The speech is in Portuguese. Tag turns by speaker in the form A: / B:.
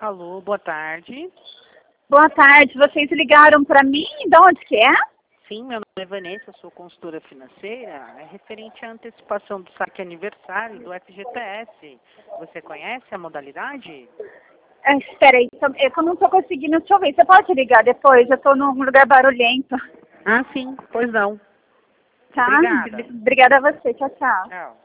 A: Alô, boa tarde.
B: Boa tarde, vocês ligaram para mim? De onde que é?
A: Sim, meu nome é Vanessa, sou consultora financeira. É referente à antecipação do saque aniversário do FGTS. Você conhece a modalidade?
B: Espera aí, é que eu não estou conseguindo te ouvir. Você pode ligar depois? Eu estou num lugar barulhento.
A: Ah, sim, pois não.
B: Tá?
A: Obrigada.
B: Obrigada a você. Tchau, tchau.
A: Tchau.